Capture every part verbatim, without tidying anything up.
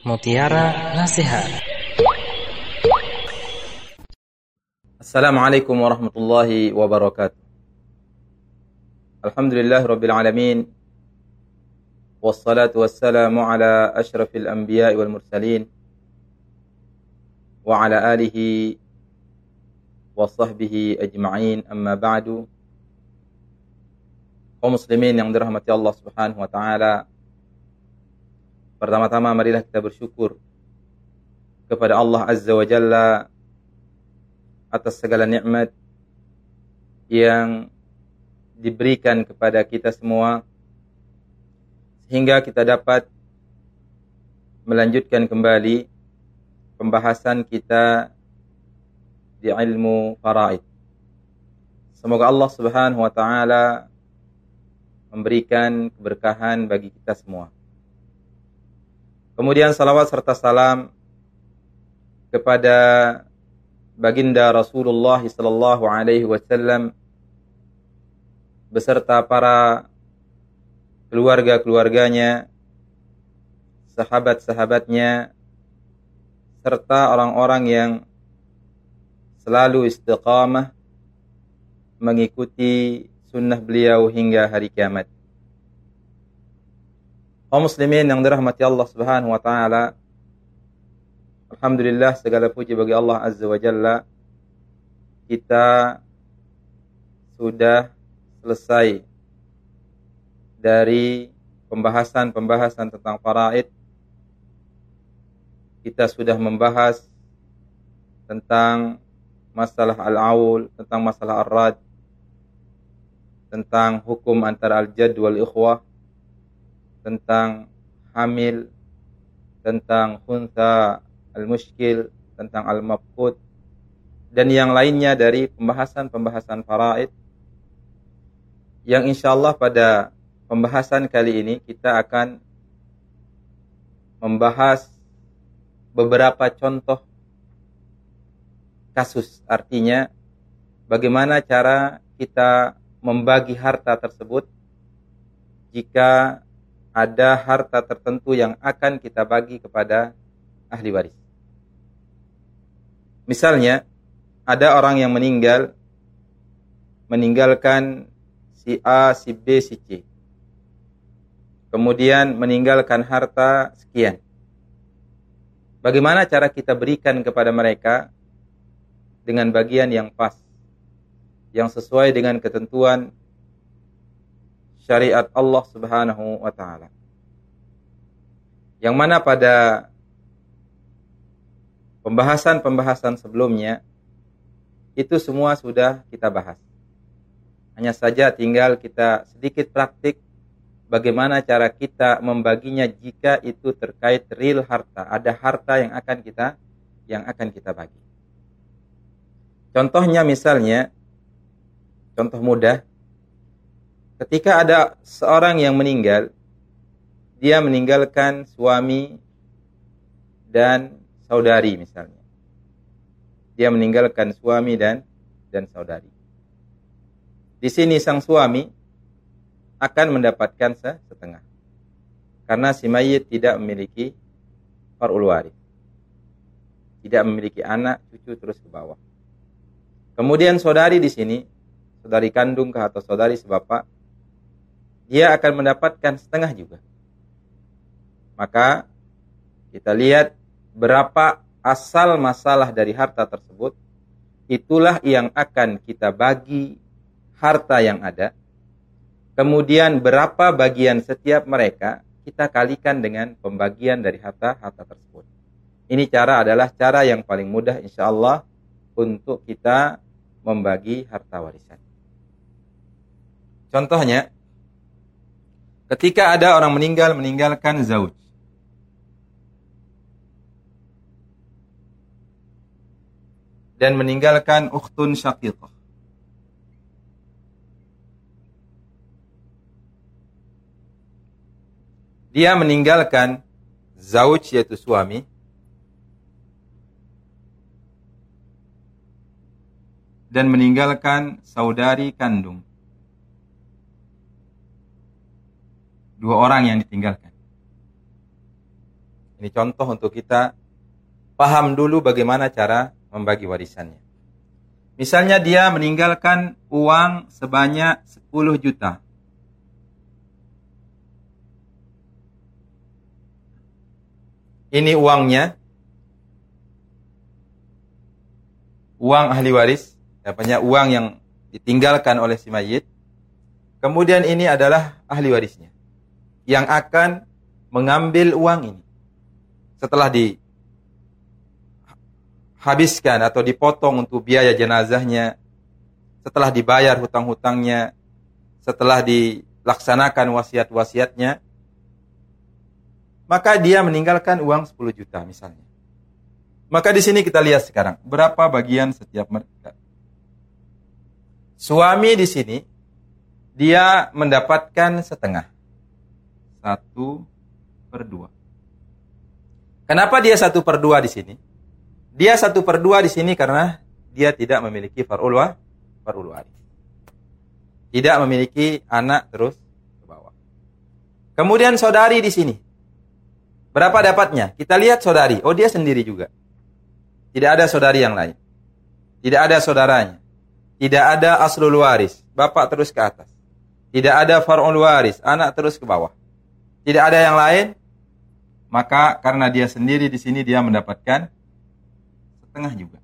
Mutiara Nasihat. Assalamualaikum warahmatullahi wabarakatuh. Alhamdulillah rabbil alamin. Wassalatu wassalamu ala asyrafil anbiya'i wal mursalin wa ala alihi wa sahbihi ajma'in, amma ba'du. Kaum muslimin yang dirahmati Allah Subhanahu wa taala, pertama-tama marilah kita bersyukur kepada Allah Azza wa Jalla atas segala nikmat yang diberikan kepada kita semua, sehingga kita dapat melanjutkan kembali pembahasan kita di ilmu faraid. Semoga Allah Subhanahu wa taala memberikan keberkahan bagi kita semua. Kemudian salawat serta salam kepada baginda Rasulullah sallallahu alaihi wasallam beserta para keluarga-keluarganya, sahabat-sahabatnya, serta orang-orang yang selalu istiqamah mengikuti sunnah beliau hingga hari kiamat. Kaum muslimin yang dirahmati Allah Subhanahu wa taala, alhamdulillah, segala puji bagi Allah Azza wa Jalla. Kita sudah selesai dari pembahasan-pembahasan tentang faraid. Kita sudah membahas tentang masalah al-aul, tentang masalah ar-rad, tentang hukum antara al-jadd wal ikhwah, tentang hamil, tentang khuntha al-mushkil, tentang al-mafqud, dan yang lainnya dari pembahasan-pembahasan faraid, yang insyaallah pada pembahasan kali ini kita akan membahas beberapa contoh kasus. Artinya bagaimana cara kita membagi harta tersebut jika ada harta tertentu yang akan kita bagi kepada ahli waris. Misalnya, ada orang yang meninggal, meninggalkan si A, si B, si C. Kemudian meninggalkan harta sekian. Bagaimana cara kita berikan kepada mereka dengan bagian yang pas, yang sesuai dengan ketentuan syariat Allah Subhanahu wa taala. Yang mana pada pembahasan-pembahasan sebelumnya itu semua sudah kita bahas. Hanya saja tinggal kita sedikit praktik bagaimana cara kita membaginya jika itu terkait real harta. Ada harta yang akan kita yang akan kita bagi. Contohnya misalnya, contoh mudah, ketika ada seorang yang meninggal, dia meninggalkan suami dan saudari misalnya. Dia meninggalkan suami dan dan saudari. Di sini sang suami akan mendapatkan setengah. Karena si mayit tidak memiliki far'ul waris. Tidak memiliki anak, cucu terus ke bawah. Kemudian saudari di sini, saudari kandung atau saudari sebapak, dia akan mendapatkan setengah juga. Maka kita lihat berapa asal masalah dari harta tersebut. Itulah yang akan kita bagi harta yang ada. Kemudian berapa bagian setiap mereka kita kalikan dengan pembagian dari harta-harta tersebut. Ini cara adalah cara yang paling mudah insyaallah untuk kita membagi harta warisan. Contohnya, ketika ada orang meninggal meninggalkan zauj, dan meninggalkan ukhtun syaqiqah, dia meninggalkan zauj yaitu suami, dan meninggalkan saudari kandung. Dua orang yang ditinggalkan. Ini contoh untuk kita paham dulu bagaimana cara membagi warisannya. Misalnya dia meninggalkan uang sebanyak sepuluh juta. Ini uangnya. Uang ahli waris. Dapatnya uang yang ditinggalkan oleh si mayit. Kemudian ini adalah ahli warisnya. Yang akan mengambil uang ini. Setelah dihabiskan atau dipotong untuk biaya jenazahnya, setelah dibayar hutang-hutangnya, setelah dilaksanakan wasiat-wasiatnya, maka dia meninggalkan uang sepuluh juta misalnya. Maka di sini kita lihat sekarang, berapa bagian setiap mereka. Suami di sini, dia mendapatkan setengah. Satu per dua. Kenapa dia satu per dua di sini? Dia satu per dua di sini karena dia tidak memiliki far'ul wa far'ul waris. Tidak memiliki anak terus ke bawah. Kemudian saudari di sini. Berapa dapatnya? Kita lihat saudari. Oh, dia sendiri juga. Tidak ada saudari yang lain. Tidak ada saudaranya. Tidak ada aslul waris. Bapak terus ke atas. Tidak ada far'ul waris. Anak terus ke bawah. Tidak ada yang lain. Maka karena dia sendiri di sini dia mendapatkan setengah juga.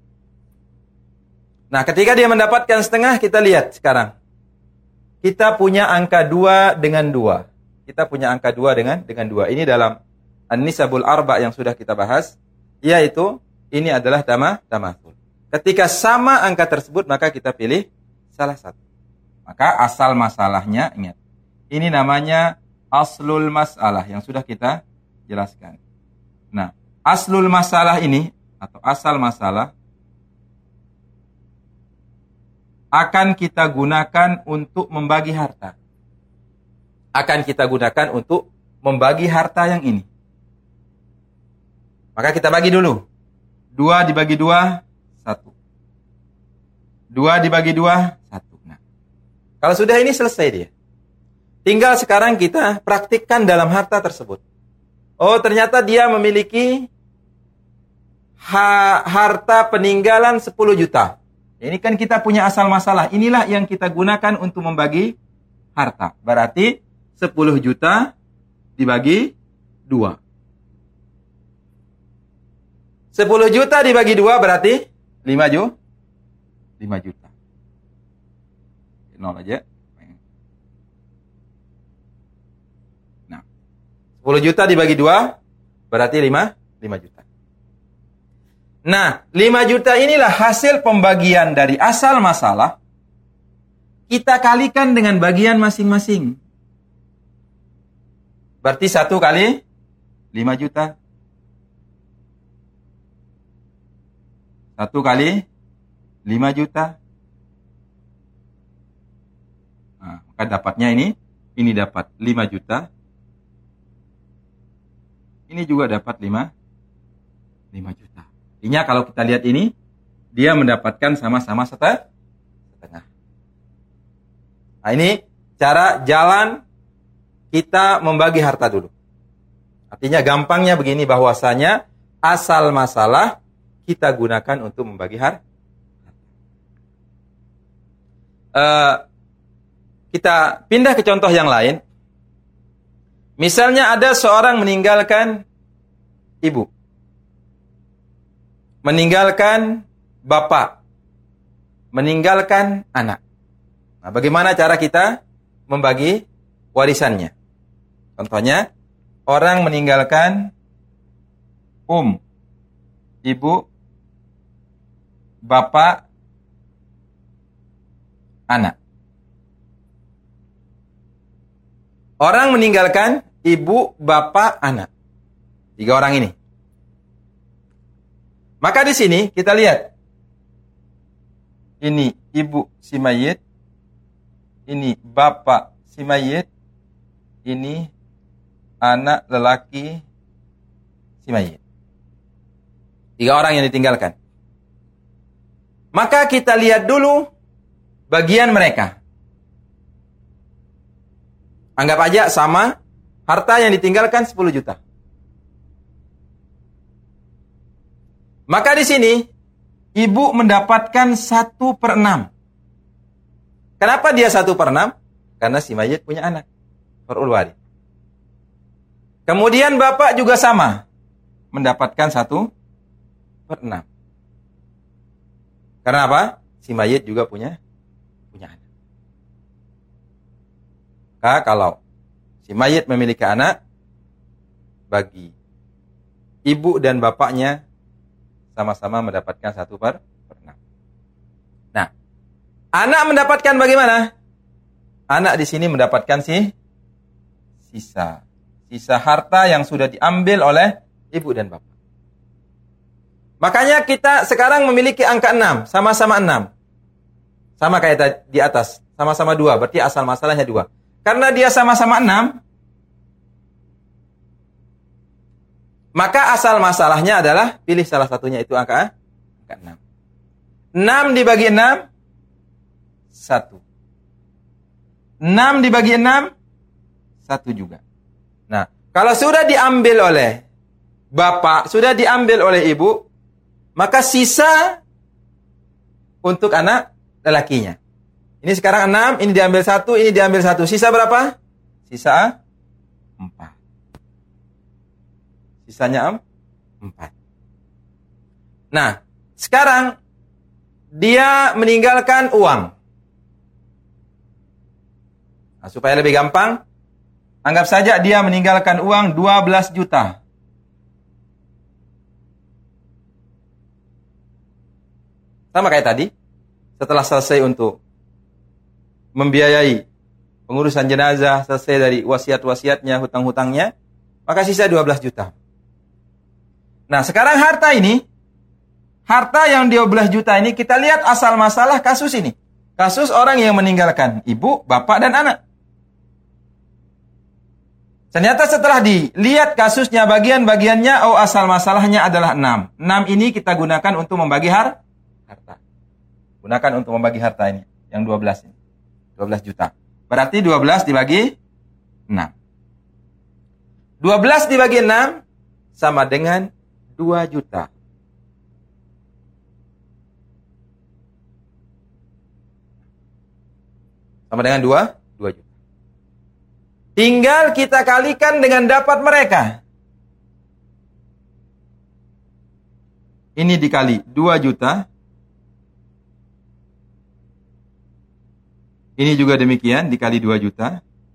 Nah, ketika dia mendapatkan setengah, kita lihat sekarang. Kita punya angka dua dengan dua. Kita punya angka dua dengan dengan dua. Ini dalam An-Nisabul Arba yang sudah kita bahas, yaitu ini adalah tamah tamathul. Ketika sama angka tersebut, maka kita pilih salah satu. Maka asal masalahnya, ingat. Ini namanya aslul masalah yang sudah kita jelaskan. Nah, aslul masalah ini atau asal masalah akan kita gunakan untuk membagi harta. Akan kita gunakan untuk membagi harta yang ini. Maka kita bagi dulu. Dua dibagi dua, satu. Dua dibagi dua, satu. Nah, kalau sudah ini selesai dia. Tinggal sekarang kita praktikkan dalam harta tersebut. Oh, ternyata dia memiliki ha- harta peninggalan sepuluh juta. Ini kan kita punya asal masalah. Inilah yang kita gunakan untuk membagi harta. Berarti sepuluh juta dibagi dua. sepuluh juta dibagi dua berarti lima juta. lima juta. Nol aja. Nah, sepuluh juta dibagi dua berarti lima juta. Nah, lima juta inilah hasil pembagian dari asal masalah. Kita kalikan dengan bagian masing-masing. Berarti satu kali lima juta. Satu kali lima juta. Nah, maka dapatnya ini. Ini dapat lima juta. Ini juga dapat lima juta. Artinya kalau kita lihat ini, dia mendapatkan sama-sama setengah. Nah, ini cara jalan kita membagi harta dulu. Artinya gampangnya begini, bahwasanya asal masalah kita gunakan untuk membagi harta. Uh, kita pindah ke contoh yang lain. Misalnya ada seorang meninggalkan ibu. Meninggalkan bapak, meninggalkan anak. Nah, bagaimana cara kita membagi warisannya? Contohnya, orang meninggalkan um, ibu, bapak, anak. Orang meninggalkan ibu, bapak, anak. Tiga orang ini. Maka di sini kita lihat. Ini ibu si mayit. Ini bapak si mayit. Ini anak lelaki si mayit. Tiga orang yang ditinggalkan. Maka kita lihat dulu bagian mereka. Anggap aja sama harta yang ditinggalkan sepuluh juta. Maka di sini ibu mendapatkan satu per enam. Kenapa dia satu per enam? Karena si mayit punya anak. Far'ul warid. Kemudian bapak juga sama. Mendapatkan satu per enam. Karena apa? Si mayit juga punya punya anak. Maka kalau si mayit memiliki anak, bagi ibu dan bapaknya sama-sama mendapatkan satu per enam. Nah, anak mendapatkan bagaimana? Anak di sini mendapatkan si sisa. Sisa harta yang sudah diambil oleh ibu dan bapak. Makanya kita sekarang memiliki angka enam. Sama-sama enam. Sama kayak di atas. Sama-sama dua. Berarti asal masalahnya dua. Karena dia sama-sama enam, maka asal masalahnya adalah pilih salah satunya, itu angka, angka enam. enam dibagi enam, satu. enam dibagi enam, satu juga. Nah, kalau sudah diambil oleh bapak, sudah diambil oleh ibu, maka sisa untuk anak lelakinya. Ini sekarang enam, ini diambil satu, ini diambil satu. Sisa berapa? Sisa empat. Sisanya empat. Nah, sekarang dia meninggalkan uang. Nah, supaya lebih gampang, anggap saja dia meninggalkan uang dua belas juta. Sama kayak tadi, setelah selesai untuk membiayai pengurusan jenazah, selesai dari wasiat-wasiatnya, hutang-hutangnya, maka sisa dua belas juta. Nah, sekarang harta ini, harta yang dua belas juta ini, kita lihat asal masalah kasus ini. Kasus orang yang meninggalkan ibu, bapak, dan anak. Ternyata setelah dilihat kasusnya, bagian-bagiannya, oh asal masalahnya adalah enam. enam ini kita gunakan untuk membagi har- harta. Gunakan untuk membagi harta ini, yang dua belas ini. dua belas juta. Berarti dua belas dibagi enam. dua belas dibagi enam sama dengan dua juta. Sama dengan dua, dua juta. Tinggal kita kalikan dengan dapat mereka. Ini dikali dua juta. Ini juga demikian, dikali dua juta.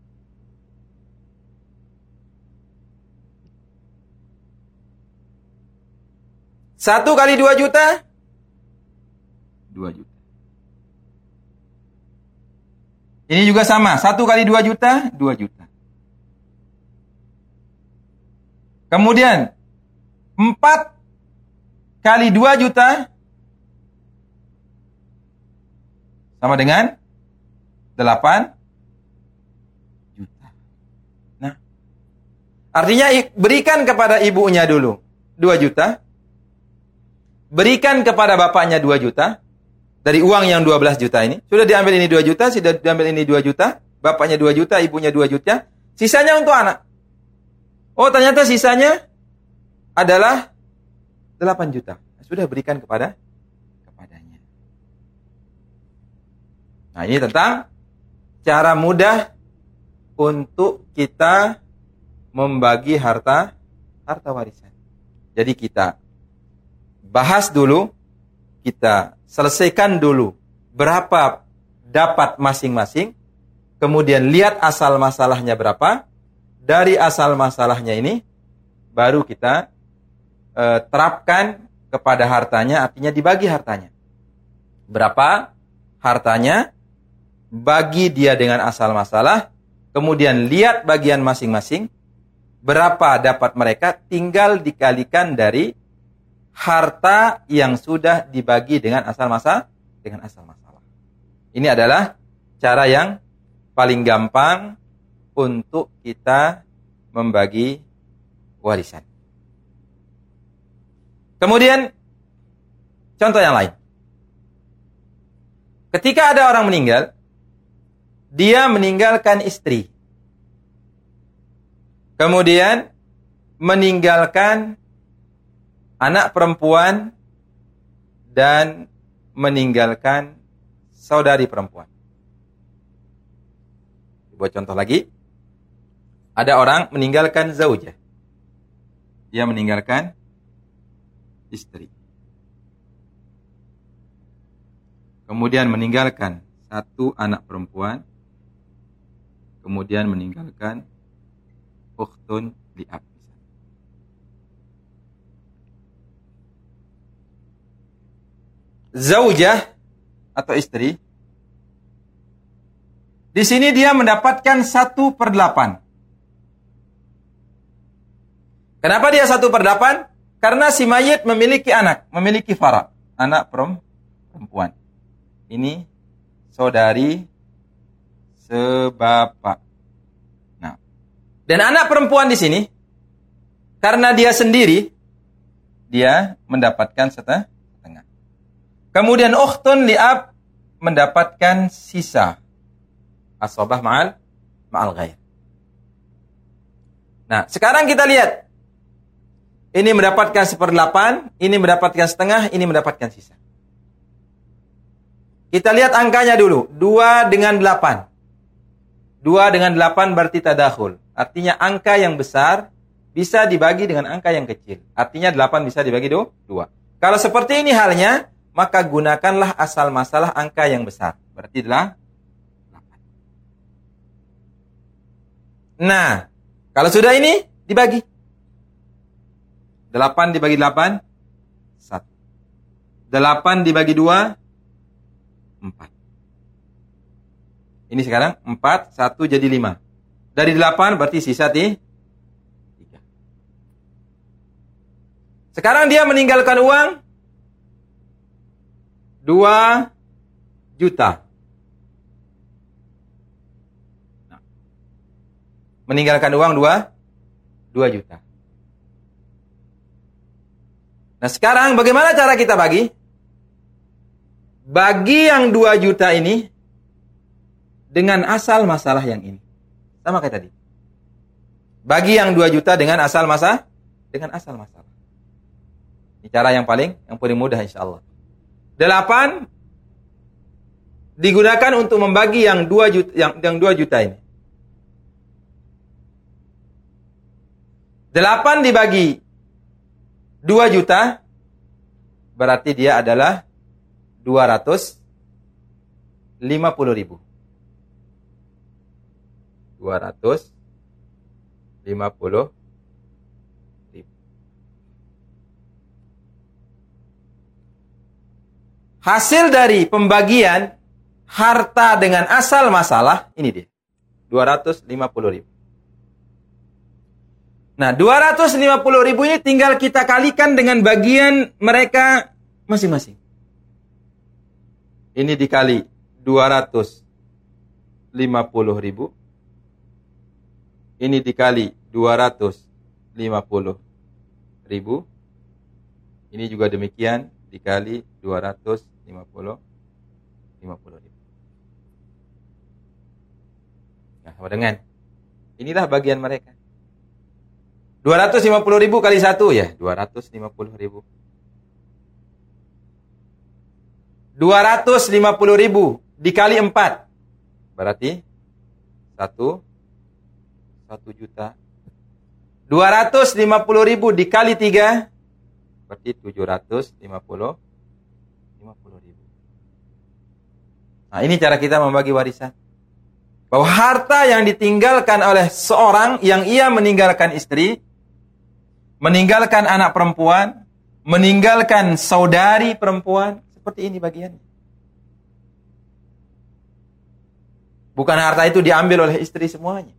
Satu kali dua juta, dua juta. Ini juga sama, satu kali dua juta, dua juta. Kemudian, empat kali dua juta, sama dengan delapan juta. Nah, artinya berikan kepada ibunya dulu dua juta. Berikan kepada bapaknya dua juta. Dari uang yang dua belas juta ini. Sudah diambil ini dua juta, sudah diambil ini dua juta. Bapaknya dua juta, ibunya dua juta. Sisanya untuk anak. Oh, ternyata sisanya adalah delapan juta. Sudah berikan kepada kepadanya. Nah, ini tentang cara mudah untuk kita membagi harta harta warisan. Jadi kita bahas dulu, kita selesaikan dulu berapa dapat masing-masing, kemudian lihat asal masalahnya berapa. Dari asal masalahnya ini baru kita e, terapkan kepada hartanya, artinya dibagi hartanya. Berapa hartanya? Bagi dia dengan asal masalah, kemudian lihat bagian masing-masing, berapa dapat mereka, tinggal dikalikan dari harta yang sudah dibagi dengan asal masalah, dengan asal masalah. Ini adalah cara yang paling gampang untuk kita membagi warisan. Kemudian, contoh yang lain. Ketika ada orang meninggal, dia meninggalkan istri. Kemudian meninggalkan anak perempuan dan meninggalkan saudari perempuan. Buat contoh lagi. Ada orang meninggalkan zaujah. Dia meninggalkan istri. Kemudian meninggalkan satu anak perempuan. Kemudian meninggalkan ukhtun li'ab. Zaujah atau istri, di sini dia mendapatkan satu per delapan. Kenapa dia satu per delapan? Karena si mayit memiliki anak, memiliki fara, anak perempuan. Ini saudari sebapak. Nah, dan anak perempuan di sini, karena dia sendiri, dia mendapatkan setengah. Kemudian ukhtun li'ab mendapatkan sisa. As-sobah ma'al ma'al ghair. Nah, sekarang kita lihat. Ini mendapatkan seperdelapan, ini mendapatkan setengah, ini mendapatkan sisa. Kita lihat angkanya dulu. Dua dengan delapan. Dua dengan delapan berarti tadakhul. Artinya angka yang besar bisa dibagi dengan angka yang kecil. Artinya delapan bisa dibagi dua. Kalau seperti ini halnya, maka gunakanlah asal masalah angka yang besar. Berarti adalah delapan. Nah, kalau sudah ini dibagi. delapan dibagi delapan, satu. delapan dibagi dua, empat. Ini sekarang empat, satu jadi lima. Dari delapan berarti sisa tiga. Sekarang dia meninggalkan uang dua juta. Nah, meninggalkan uang dua, dua juta. Nah, sekarang bagaimana cara kita bagi? Bagi yang dua juta ini dengan asal masalah yang ini. Sama kayak tadi. Bagi yang dua juta dengan asal masalah, dengan asal masalah. Ini cara yang paling yang paling mudah insyaallah. Delapan digunakan untuk membagi yang dua juta yang yang dua juta ini. Delapan dibagi dua juta berarti dia adalah dua ratus lima puluh ribu. Dua ratus lima puluh ribu. Hasil dari pembagian harta dengan asal masalah, ini dia. dua ratus lima puluh ribu. Nah, dua ratus lima puluh ribu ini tinggal kita kalikan dengan bagian mereka masing-masing. Ini dikali dua ratus lima puluh ribu. Ini dikali dua ratus lima puluh ribu. Ini juga demikian dikali dua ratus lima puluh ribu. Nah, sama dengan. Inilah bagian mereka. dua ratus lima puluh ribu kali satu ya, dua ratus lima puluh ribu. dua ratus lima puluh ribu dikali empat. Berarti satu, satu juta. dua ratus lima puluh ribu dikali tiga. Berarti tujuh ratus lima puluh ribu. Nah, ini cara kita membagi warisan. Bahwa harta yang ditinggalkan oleh seorang yang ia meninggalkan istri, meninggalkan anak perempuan, meninggalkan saudari perempuan, seperti ini bagiannya. Bukan harta itu diambil oleh istri semuanya.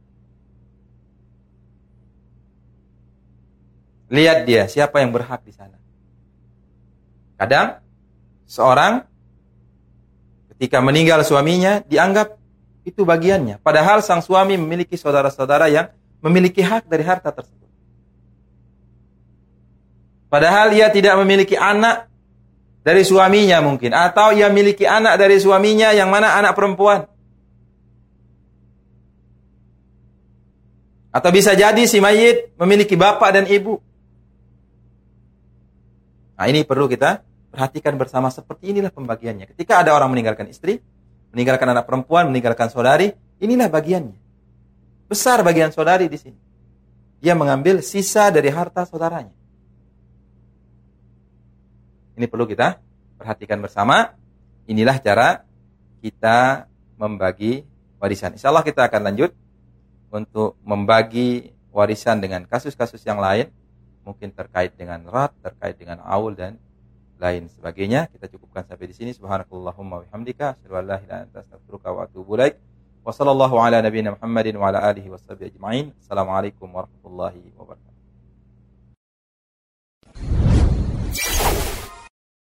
Lihat dia, siapa yang berhak di sana. Kadang, seorang ketika meninggal suaminya, dianggap itu bagiannya. Padahal sang suami memiliki saudara-saudara yang memiliki hak dari harta tersebut. Padahal ia tidak memiliki anak dari suaminya mungkin. Atau ia memiliki anak dari suaminya yang mana anak perempuan. Atau bisa jadi si mayit memiliki bapak dan ibu. Nah, ini perlu kita Perhatikan bersama seperti inilah pembagiannya. Ketika ada orang meninggalkan istri, meninggalkan anak perempuan, meninggalkan saudari, inilah bagiannya. Besar bagian saudari di sini. Dia mengambil sisa dari harta saudaranya. Ini perlu kita perhatikan bersama. Inilah cara kita membagi warisan. Insya Allah kita akan lanjut untuk membagi warisan dengan kasus-kasus yang lain. Mungkin terkait dengan rat, terkait dengan aul dan lain sebagainya. Kita cukupkan sampai di sini. Subhanakallahumma wa bihamdika asyhadu an la ilaha illa anta astaghfiruka wa atubu ilaik. Wa sallallahu ala nabiyyina Muhammadin wa ala alihi washabihi ajma'in. Assalamualaikum warahmatullahi wabarakatuh.